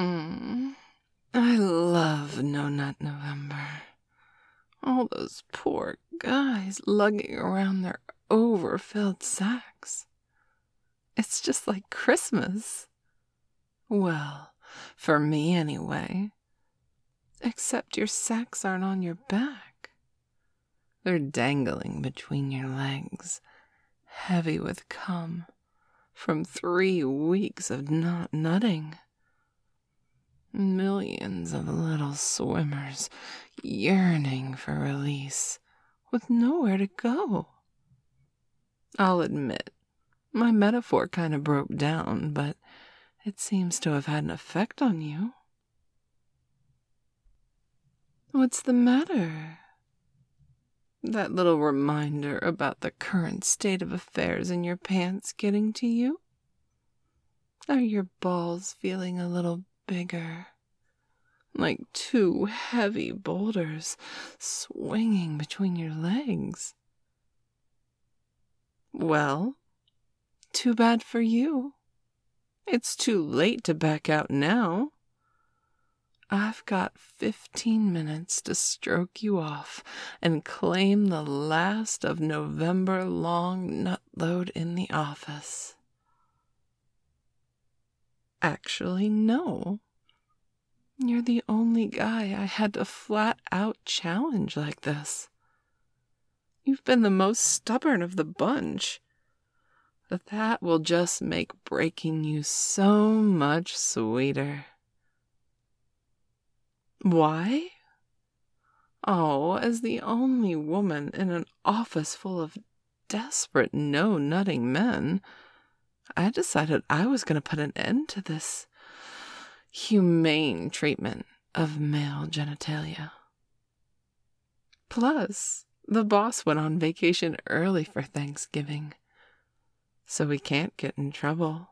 Mm. I love No Nut November. All those poor guys lugging around their overfilled sacks. It's just like Christmas. Well, for me anyway. Except your sacks aren't on your back. They're dangling between your legs, heavy with cum, from 3 weeks of not nutting. Millions of little swimmers yearning for release, with nowhere to go. I'll admit, my metaphor kind of broke down, but it seems to have had an effect on you. What's the matter? That little reminder about the current state of affairs in your pants getting to you? Are your balls feeling a little bigger? Like 2 heavy boulders swinging between your legs? Well, too bad for you. It's too late to back out now. I've got 15 minutes to stroke you off and claim the last of November long nut load in the office. Actually, no. You're the only guy I had to flat out challenge like this. You've been the most stubborn of the bunch. But that will just make breaking you so much sweeter. Why? Oh, as the only woman in an office full of desperate no-nutting men, I decided I was going to put an end to this humane treatment of male genitalia. Plus, the boss went on vacation early for Thanksgiving, so we can't get in trouble.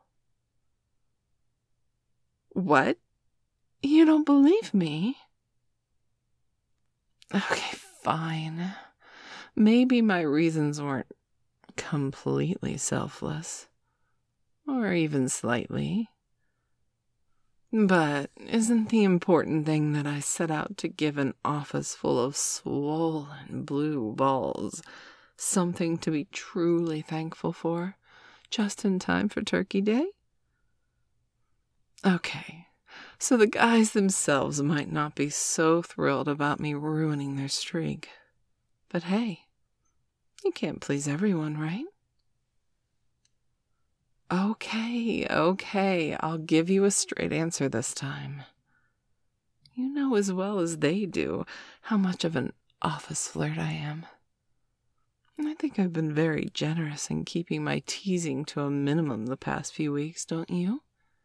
What? You don't believe me? Okay, fine. Maybe my reasons weren't completely selfless, or even slightly. But isn't the important thing that I set out to give an office full of swollen blue balls something to be truly thankful for, just in time for Turkey Day? Okay, so the guys themselves might not be so thrilled about me ruining their streak. But hey, you can't please everyone, right? Okay, I'll give you a straight answer this time. You know as well as they do how much of an office flirt I am. And I think I've been very generous in keeping my teasing to a minimum the past few weeks, don't you?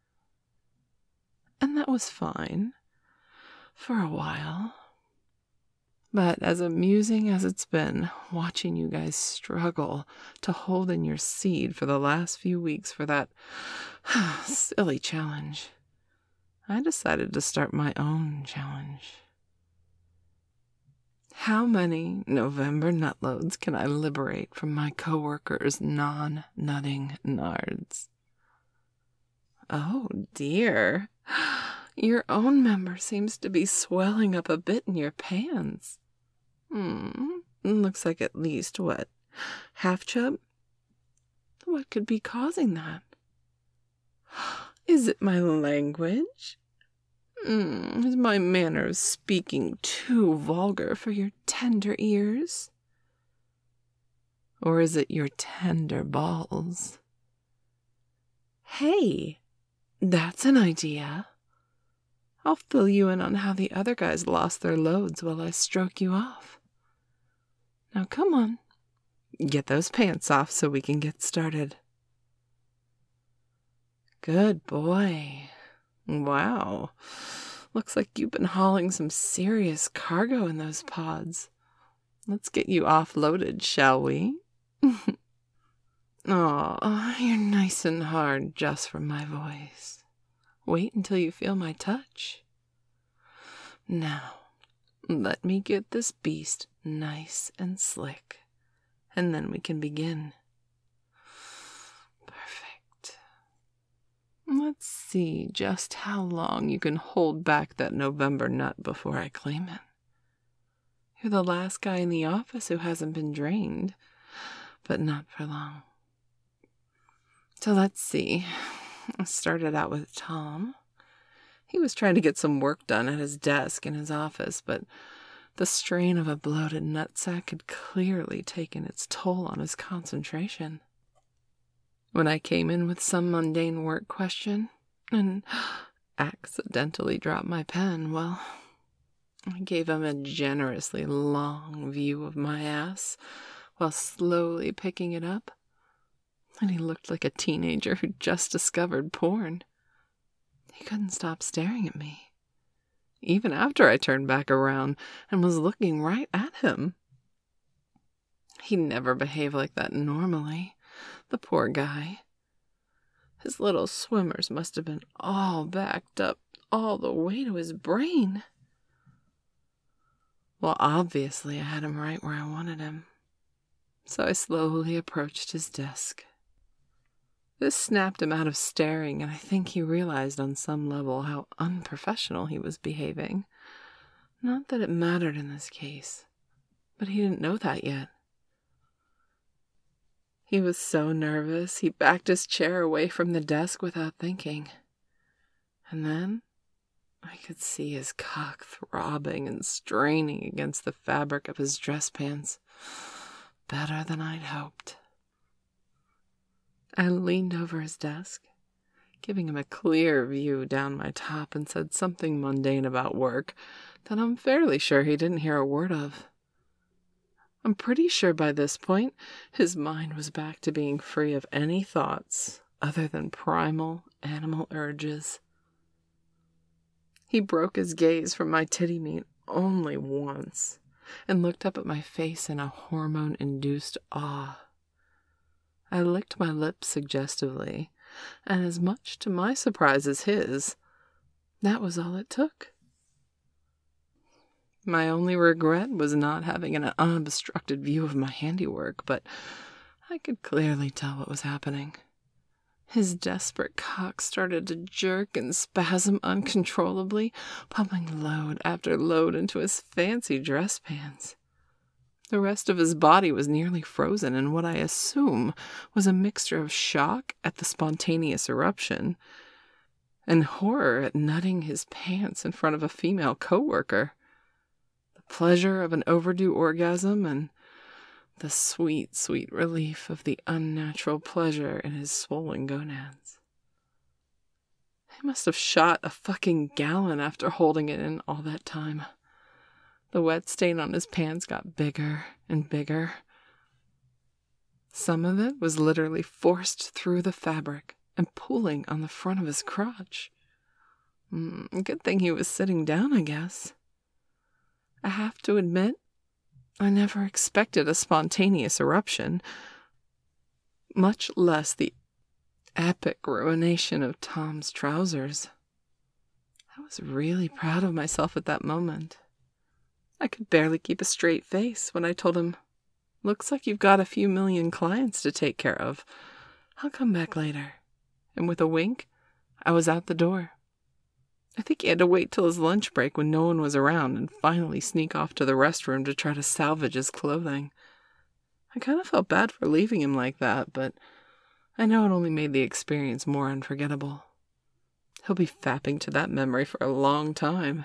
And that was fine. For a while. But as amusing as it's been watching you guys struggle to hold in your seed for the last few weeks for that silly challenge, I decided to start my own challenge. How many November nutloads can I liberate from my coworkers' non-nutting nards? Oh dear, your own member seems to be swelling up a bit in your pants. Looks like at least, what, half chub? What could be causing that? Is it my language? Is my manner of speaking too vulgar for your tender ears? Or is it your tender balls? Hey, that's an idea. I'll fill you in on how the other guys lost their loads while I stroke you off. Now come on, get those pants off so we can get started. Good boy. Wow. Looks like you've been hauling some serious cargo in those pods. Let's get you offloaded, shall we? Oh, you're nice and hard just from my voice. Wait until you feel my touch. Now, let me get this beast nice and slick, and then we can begin. Perfect. Let's see just how long you can hold back that November nut before I claim it. You're the last guy in the office who hasn't been drained, but not for long. So let's see. I started out with Tom. He was trying to get some work done at his desk in his office, but the strain of a bloated nutsack had clearly taken its toll on his concentration. When I came in with some mundane work question and accidentally dropped my pen, well, I gave him a generously long view of my ass while slowly picking it up, and he looked like a teenager who just discovered porn. He couldn't stop staring at me, even after I turned back around and was looking right at him. He never behaved like that normally, the poor guy. His little swimmers must have been all backed up all the way to his brain. Well, obviously I had him right where I wanted him, so I slowly approached his desk. This snapped him out of staring, and I think he realized on some level how unprofessional he was behaving. Not that it mattered in this case, but he didn't know that yet. He was so nervous, he backed his chair away from the desk without thinking. And then I could see his cock throbbing and straining against the fabric of his dress pants. Better than I'd hoped. I leaned over his desk, giving him a clear view down my top, and said something mundane about work that I'm fairly sure he didn't hear a word of. I'm pretty sure by this point his mind was back to being free of any thoughts other than primal animal urges. He broke his gaze from my titty meat only once and looked up at my face in a hormone-induced awe. I licked my lips suggestively, and as much to my surprise as his, that was all it took. My only regret was not having an unobstructed view of my handiwork, but I could clearly tell what was happening. His desperate cock started to jerk and spasm uncontrollably, pumping load after load into his fancy dress pants. The rest of his body was nearly frozen in what I assume was a mixture of shock at the spontaneous eruption and horror at nutting his pants in front of a female coworker. The pleasure of an overdue orgasm and the sweet, sweet relief of the unnatural pleasure in his swollen gonads. He must have shot a fucking gallon after holding it in all that time. The wet stain on his pants got bigger and bigger. Some of it was literally forced through the fabric and pooling on the front of his crotch. Good thing he was sitting down, I guess. I have to admit, I never expected a spontaneous eruption, much less the epic ruination of Tom's trousers. I was really proud of myself at that moment. I could barely keep a straight face when I told him, "Looks like you've got a few million clients to take care of. I'll come back later." And with a wink, I was out the door. I think he had to wait till his lunch break when no one was around and finally sneak off to the restroom to try to salvage his clothing. I kind of felt bad for leaving him like that, but I know it only made the experience more unforgettable. He'll be fapping to that memory for a long time.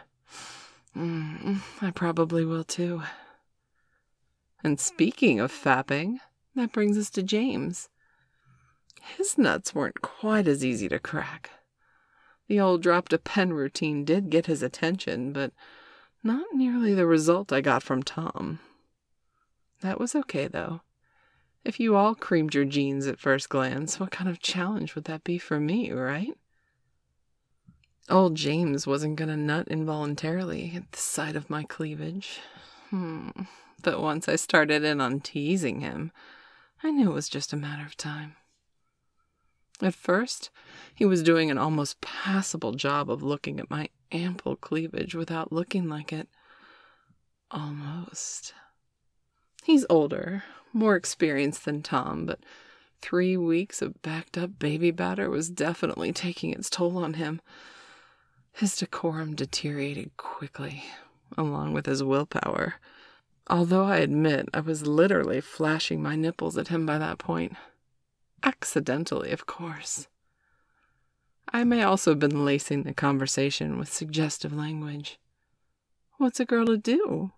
I probably will too. And speaking of fapping, that brings us to James. His nuts weren't quite as easy to crack. The old drop-to-pen routine did get his attention, but not nearly the result I got from Tom. That was okay, though. If you all creamed your jeans at first glance, what kind of challenge would that be for me, right? Old James wasn't gonna nut involuntarily at the sight of my cleavage. But once I started in on teasing him, I knew it was just a matter of time. At first, he was doing an almost passable job of looking at my ample cleavage without looking like it. Almost. He's older, more experienced than Tom, but 3 weeks of backed up baby batter was definitely taking its toll on him. His decorum deteriorated quickly, along with his willpower. Although I admit I was literally flashing my nipples at him by that point. Accidentally, of course. I may also have been lacing the conversation with suggestive language. What's a girl to do?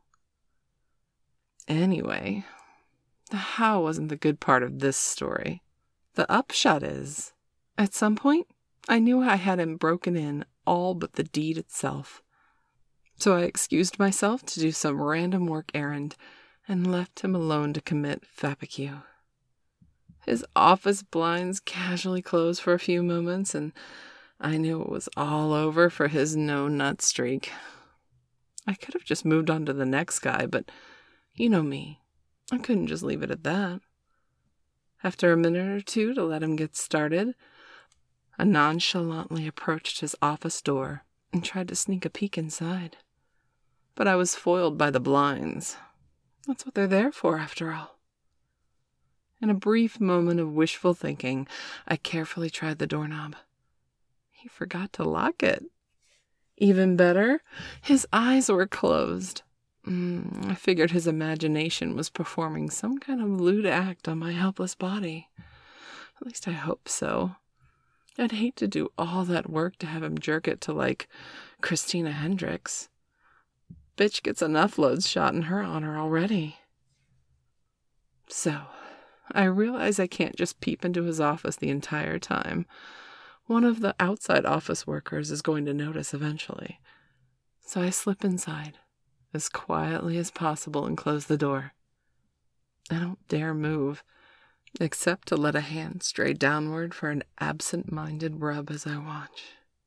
Anyway, the how wasn't the good part of this story. The upshot is, at some point, I knew I had him broken in all but the deed itself. So I excused myself to do some random work errand and left him alone to commit fappicue. His office blinds casually closed for a few moments, and I knew it was all over for his no-nut streak. I could have just moved on to the next guy, but you know me. I couldn't just leave it at that. After a minute or two to let him get started, I nonchalantly approached his office door and tried to sneak a peek inside. But I was foiled by the blinds. That's what they're there for, after all. In a brief moment of wishful thinking, I carefully tried the doorknob. He forgot to lock it. Even better, his eyes were closed. I figured his imagination was performing some kind of lewd act on my helpless body. At least I hope so. I'd hate to do all that work to have him jerk it to, like, Christina Hendricks. Bitch gets enough loads shot in her honor already. So, I realize I can't just peep into his office the entire time. One of the outside office workers is going to notice eventually. So I slip inside as quietly as possible and close the door. I don't dare move, except to let a hand stray downward for an absent-minded rub as I watch.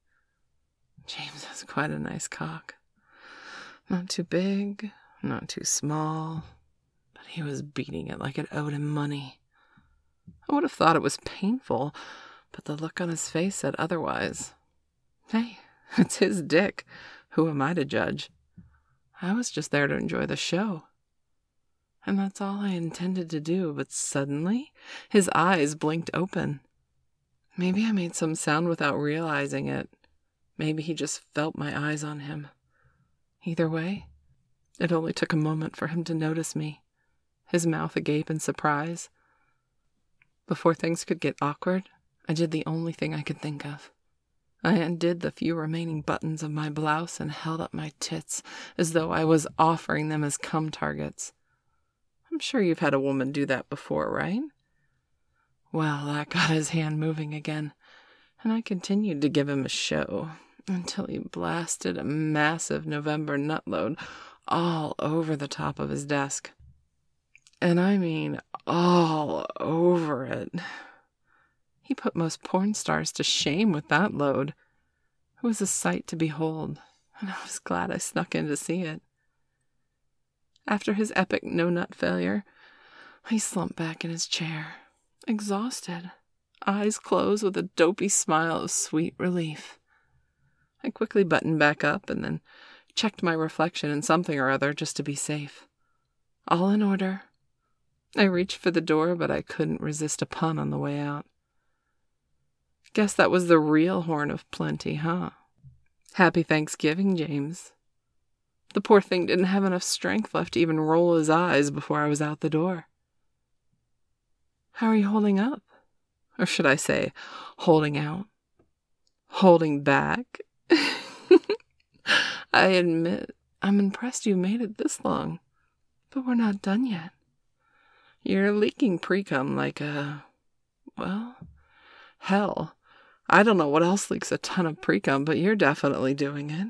James has quite a nice cock. Not too big, not too small, but he was beating it like it owed him money. I would have thought it was painful, but the look on his face said otherwise. Hey, it's his dick. Who am I to judge? I was just there to enjoy the show. And that's all I intended to do, but suddenly his eyes blinked open. Maybe I made some sound without realizing it. Maybe he just felt my eyes on him. Either way, it only took a moment for him to notice me, his mouth agape in surprise. Before things could get awkward, I did the only thing I could think of. I undid the few remaining buttons of my blouse and held up my tits as though I was offering them as cum targets. I'm sure you've had a woman do that before, right? Well, that got his hand moving again, and I continued to give him a show until he blasted a massive November nutload all over the top of his desk. And I mean all over it. He put most porn stars to shame with that load. It was a sight to behold, and I was glad I snuck in to see it. After his epic no-nut failure, he slumped back in his chair, exhausted, eyes closed with a dopey smile of sweet relief. I quickly buttoned back up and then checked my reflection in something or other just to be safe. All in order. I reached for the door, but I couldn't resist a pun on the way out. Guess that was the real horn of plenty, huh? Happy Thanksgiving, James. The poor thing didn't have enough strength left to even roll his eyes before I was out the door. How are you holding up? Or should I say, holding out? Holding back? I admit, I'm impressed you made it this long. But we're not done yet. You're leaking pre-cum like well, hell. I don't know what else leaks a ton of pre-cum, but you're definitely doing it.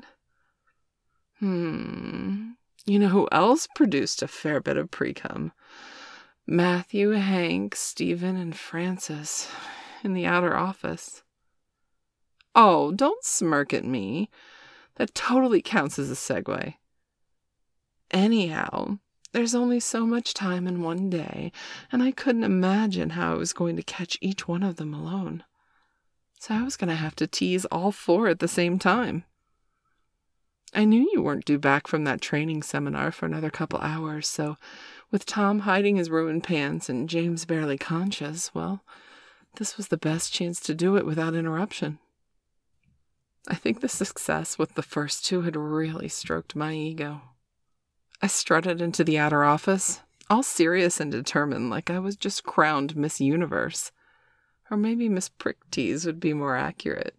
You know who else produced a fair bit of pre-cum? Matthew, Hank, Stephen, and Francis in the outer office. Oh, don't smirk at me. That totally counts as a segue. Anyhow, there's only so much time in one day, and I couldn't imagine how I was going to catch each one of them alone. So I was going to have to tease all four at the same time. I knew you weren't due back from that training seminar for another couple hours, so With Tom hiding his ruined pants and James barely conscious, well, this was the best chance to do it without interruption. I think the success with the first two had really stroked my ego. I strutted into the outer office, all serious and determined, like I was just crowned Miss Universe. Or maybe Miss Pricktease would be more accurate.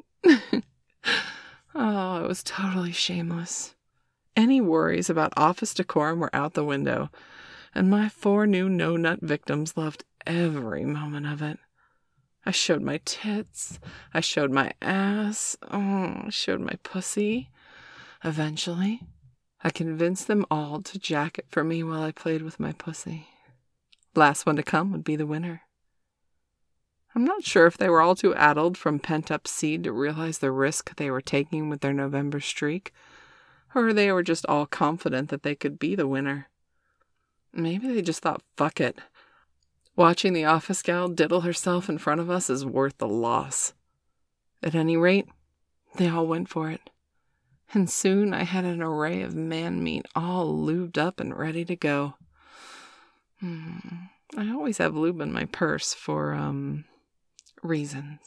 Oh, it was totally shameless. Any worries about office decorum were out the window, and my 4 new no-nut victims loved every moment of it. I showed my tits, I showed my ass, I showed my pussy. Eventually, I convinced them all to jack it for me while I played with my pussy. Last one to come would be the winner. I'm not sure if they were all too addled from pent-up seed to realize the risk they were taking with their November streak, or they were just all confident that they could be the winner. Maybe they just thought, fuck it. Watching the office gal diddle herself in front of us is worth the loss. At any rate, they all went for it. And soon I had an array of man meat all lubed up and ready to go. I always have lube in my purse for, reasons.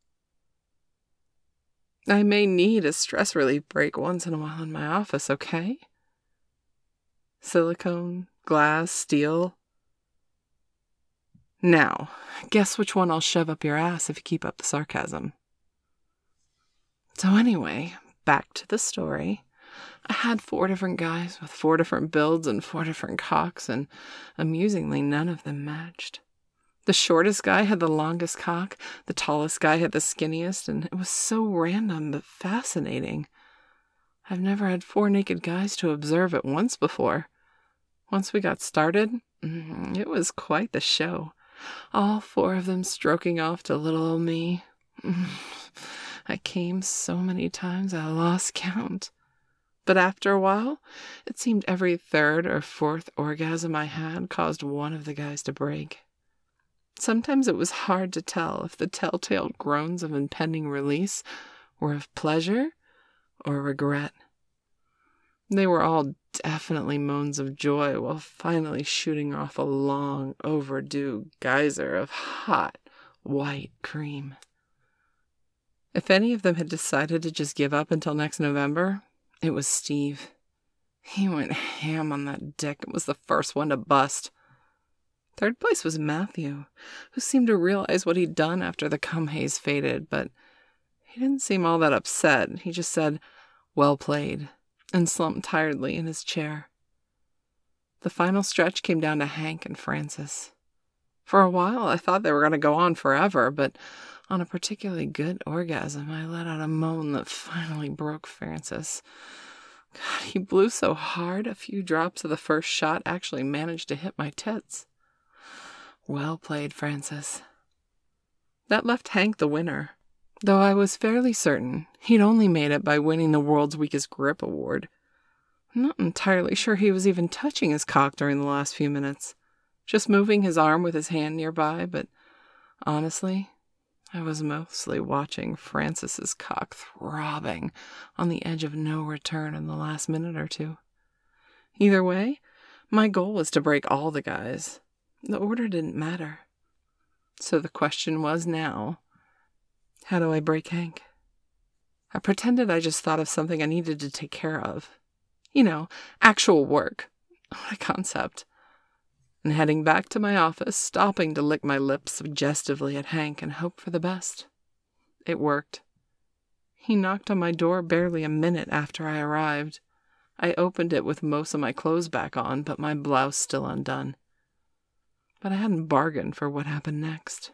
I may need a stress relief break once in a while in my office, okay? Silicone, glass, steel. Now, guess which one I'll shove up your ass if you keep up the sarcasm. So anyway, back to the story. I had 4 different guys with 4 different builds and 4 different cocks, and amusingly, none of them matched. The shortest guy had the longest cock, the tallest guy had the skinniest, and it was so random but fascinating. I've never had 4 naked guys to observe at once before. Once we got started, it was quite the show. All 4 of them stroking off to little old me. I came so many times I lost count. But after a while, it seemed every 3rd or 4th orgasm I had caused one of the guys to break. Sometimes it was hard to tell if the telltale groans of impending release were of pleasure or regret. They were all definitely moans of joy while finally shooting off a long overdue geyser of hot, white cream. If any of them had decided to just give up until next November, it was Steve. He went ham on that dick and was the first one to bust. 3rd place was Matthew, who seemed to realize what he'd done after the cum haze faded, but he didn't seem all that upset. He just said, "Well played," and slumped tiredly in his chair. The final stretch came down to Hank and Francis. For a while, I thought they were going to go on forever, but on a particularly good orgasm, I let out a moan that finally broke Francis. God, he blew so hard, a few drops of the first shot actually managed to hit my tits. Well played, Francis. That left Hank the winner, though I was fairly certain he'd only made it by winning the World's Weakest Grip award. I'm not entirely sure he was even touching his cock during the last few minutes, just moving his arm with his hand nearby, but honestly, I was mostly watching Francis's cock throbbing on the edge of no return in the last minute or two. Either way, my goal was to break all the guys. The order didn't matter. So the question was now, how do I break Hank? I pretended I just thought of something I needed to take care of. You know, actual work. What a concept. And heading back to my office, stopping to lick my lips suggestively at Hank and hope for the best. It worked. He knocked on my door barely a minute after I arrived. I opened it with most of my clothes back on, but my blouse still undone. But I hadn't bargained for what happened next.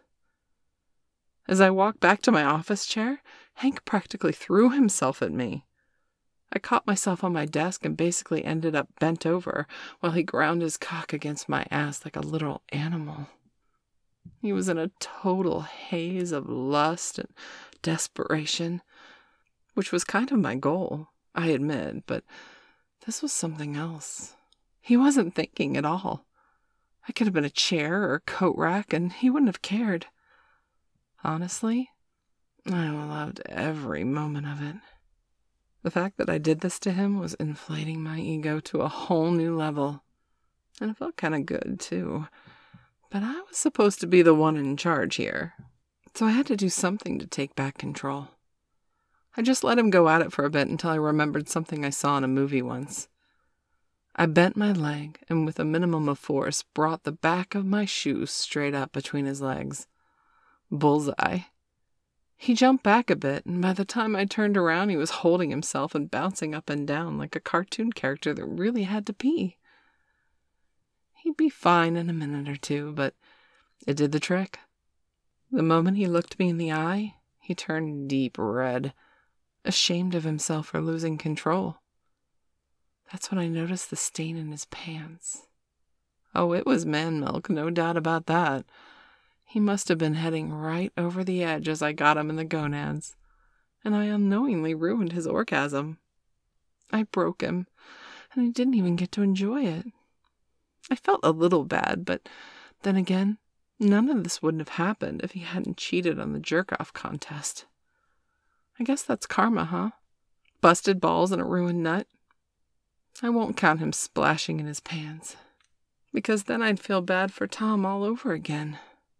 As I walked back to my office chair, Hank practically threw himself at me. I caught myself on my desk and basically ended up bent over while he ground his cock against my ass like a little animal. He was in a total haze of lust and desperation, which was kind of my goal, I admit, but this was something else. He wasn't thinking at all. I could have been a chair or a coat rack, and he wouldn't have cared. Honestly, I loved every moment of it. The fact that I did this to him was inflating my ego to a whole new level. And it felt kind of good, too. But I was supposed to be the one in charge here, so I had to do something to take back control. I just let him go at it for a bit until I remembered something I saw in a movie once. I bent my leg and with a minimum of force brought the back of my shoe straight up between his legs. Bullseye. He jumped back a bit, and by the time I turned around, he was holding himself and bouncing up and down like a cartoon character that really had to pee. He'd be fine in a minute or two, but it did the trick. The moment he looked me in the eye, he turned deep red, ashamed of himself for losing control. That's when I noticed the stain in his pants. Oh, it was man milk, no doubt about that. He must have been heading right over the edge as I got him in the gonads, and I unknowingly ruined his orgasm. I broke him, and he didn't even get to enjoy it. I felt a little bad, but then again, none of this wouldn't have happened if he hadn't cheated on the jerk-off contest. I guess that's karma, huh? Busted balls and a ruined nut. I won't count him splashing in his pants, because then I'd feel bad for Tom all over again.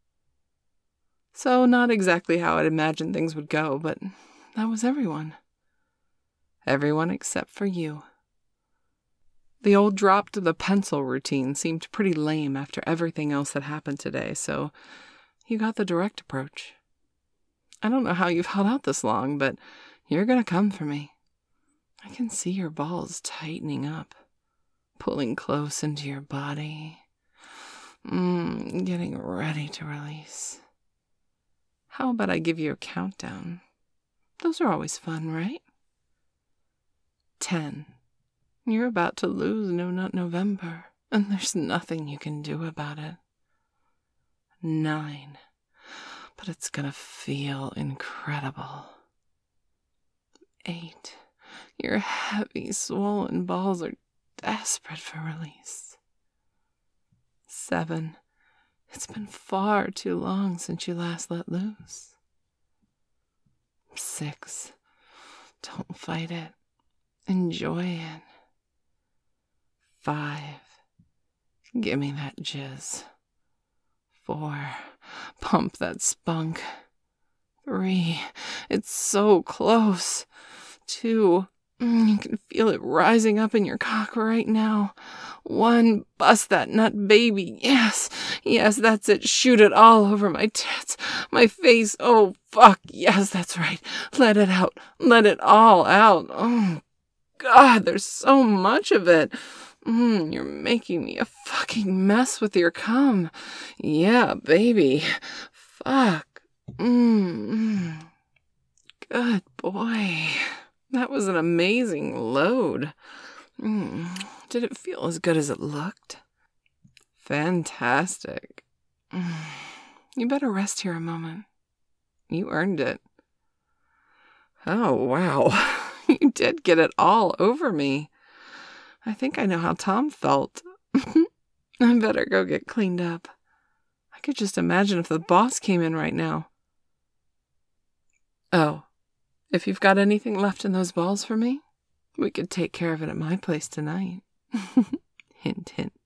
So not exactly how I'd imagined things would go, but that was everyone. Everyone except for you. The old drop to the pencil routine seemed pretty lame after everything else that happened today, so you got the direct approach. I don't know how you've held out this long, but you're gonna come for me. I can see your balls tightening up, pulling close into your body, getting ready to release. How about I give you a countdown? Those are always fun, right? 10. You're about to lose No Nut November, and there's nothing you can do about it. 9. But it's gonna feel incredible. 8. Your heavy, swollen balls are desperate for release. 7. It's been far too long since you last let loose. 6. Don't fight it. Enjoy it. 5. Give me that jizz. 4. Pump that spunk. 3. It's so close. 2. You can feel it rising up in your cock right now. 1. Bust that nut, baby. Yes, that's it. Shoot it all over my tits, my face. Oh, fuck. Yes, that's right. Let it out. Let it all out. Oh, God, there's so much of it. You're making me a fucking mess with your cum. Yeah, baby. Fuck. Good boy. That was an amazing load. Did it feel as good as it looked? Fantastic. You better rest here a moment. You earned it. Oh, wow. You did get it all over me. I think I know how Tom felt. I better go get cleaned up. I could just imagine if the boss came in right now. Oh, if you've got anything left in those balls for me, we could take care of it at my place tonight. Hint, hint.